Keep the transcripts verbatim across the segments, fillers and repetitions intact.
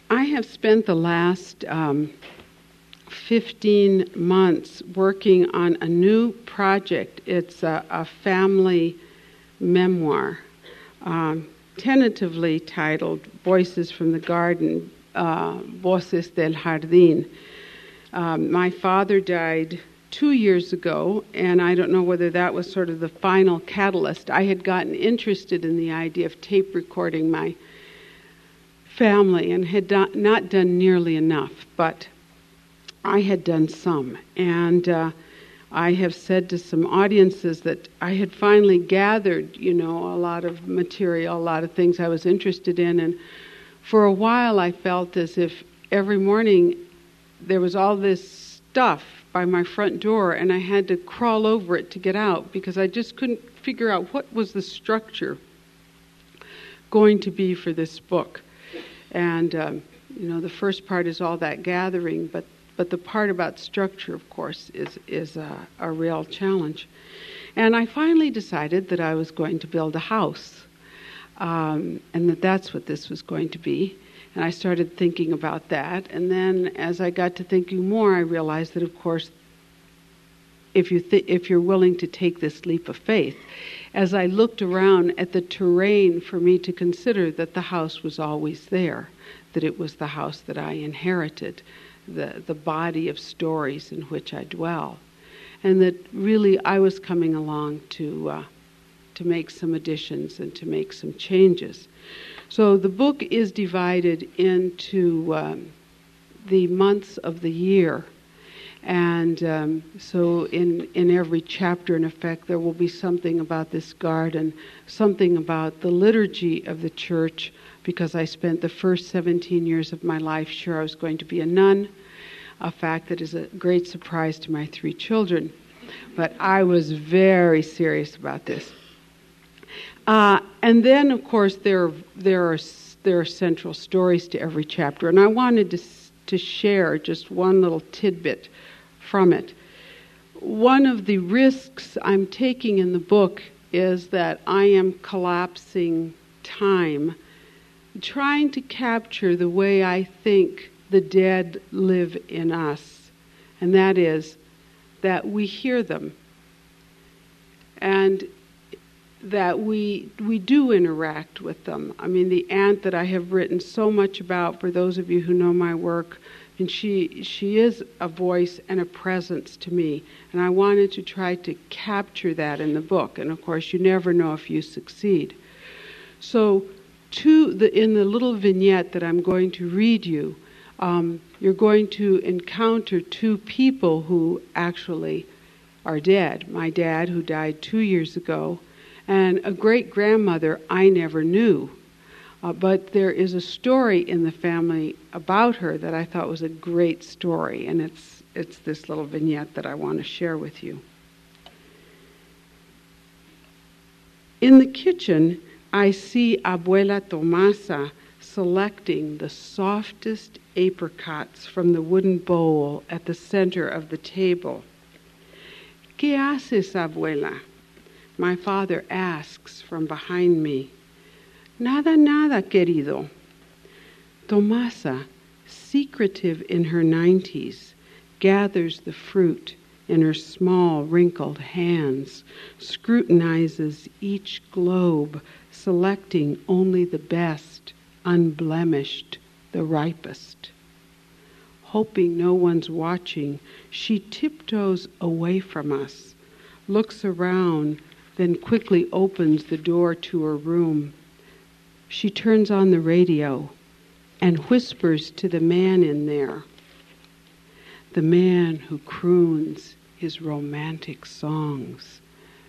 I have spent the last um, fifteen months working on a new project. It's a, a family memoir, um, tentatively titled Voices from the Garden, uh, Voces del Jardín. Um, my father died two years ago, and I don't know whether that was sort of the final catalyst. I had gotten interested in the idea of tape recording my family and had do- not done nearly enough, but I had done some. And uh, I have said to some audiences that I had finally gathered, you know, a lot of material, a lot of things I was interested in, and for a while I felt as if every morning there was all this stuff by my front door, and I had to crawl over it to get out because I just couldn't figure out what was the structure going to be for this book. And, um, you know, the first part is all that gathering, but, but the part about structure, of course, is, is a, a real challenge. And I finally decided that I was going to build a house, um, and that that's what this was going to be. And I started thinking about that. And then as I got to thinking more, I realized that, of course, if, you th- if you're willing to take this leap of faith, as I looked around at the terrain for me to consider that the house was always there, that it was the house that I inherited, the, the body of stories in which I dwell, and that really I was coming along to, uh, to make some additions and to make some changes. So the book is divided into um, the months of the year. And um, so in, in every chapter, in effect, there will be something about this garden, something about the liturgy of the church, because I spent the first seventeen years of my life sure I was going to be a nun, a fact that is a great surprise to my three children. But I was very serious about this. Uh, and then, of course, there there are there are central stories to every chapter, and I wanted to to share just one little tidbit from it. One of the risks I'm taking in the book is that I am collapsing time, trying to capture the way I think the dead live in us, and that is that we hear them, and that we we do interact with them. I mean, the aunt that I have written so much about, for those of you who know my work, and she she is a voice and a presence to me, and I wanted to try to capture that in the book. And of course, you never know if you succeed. So, to the in the little vignette that I'm going to read you, um, you're going to encounter two people who actually are dead. My dad, who died two years ago, and a great-grandmother I never knew. Uh, but there is a story in the family about her that I thought was a great story, and it's it's this little vignette that I want to share with you. In the kitchen, I see Abuela Tomasa selecting the softest apricots from the wooden bowl at the center of the table. ¿Qué haces, abuela? My father asks from behind me. Nada, nada, querido. Tomasa, secretive in her nineties, gathers the fruit in her small, wrinkled hands, scrutinizes each globe, selecting only the best, unblemished, the ripest. Hoping no one's watching, she tiptoes away from us, looks around, then quickly opens the door to her room. She turns on the radio and whispers to the man in there, the man who croons his romantic songs.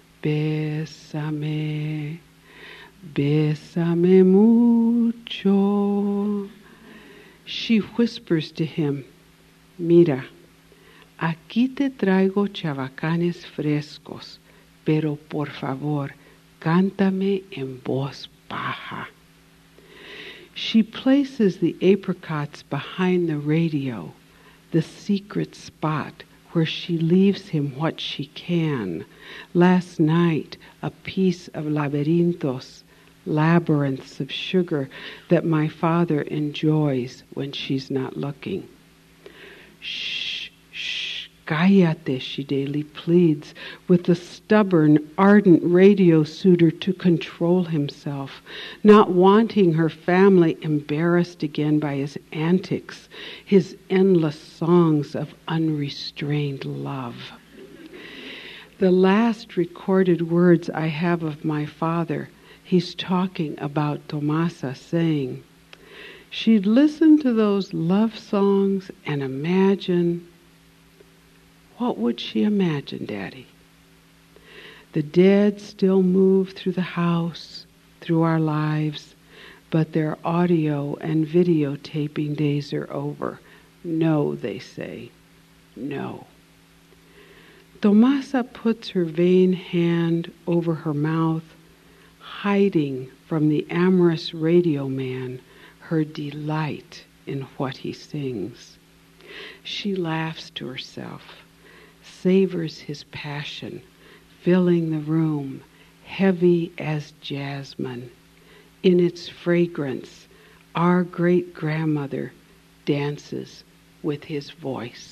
Bésame, bésame mucho. She whispers to him, Mira, aquí te traigo chavacanes frescos, pero por favor, cántame en voz baja. She places the apricots behind the radio, the secret spot where she leaves him what she can. Last night, a piece of Laberintos, labyrinths of sugar that my father enjoys when she's not looking. Shh, shh, cállate, she daily pleads, with the stubborn, ardent radio suitor to control himself, not wanting her family embarrassed again by his antics, his endless songs of unrestrained love. The last recorded words I have of my father, he's talking about Tomasa, saying, she'd listen to those love songs and imagine. What would she imagine, Daddy? The dead still move through the house, through our lives, but their audio and videotaping days are over. No, they say. No. Tomasa puts her vain hand over her mouth, hiding from the amorous radio man her delight in what he sings. She laughs to herself, savors his passion, filling the room, heavy as jasmine. In its fragrance, our great-grandmother dances with his voice.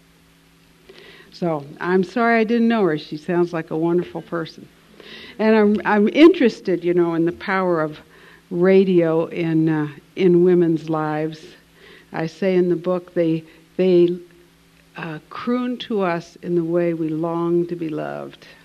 So, I'm sorry I didn't know her. She sounds like a wonderful person. And I'm I'm interested, you know, in the power of radio in uh, in women's lives. I say in the book, they they uh, croon to us in the way we long to be loved.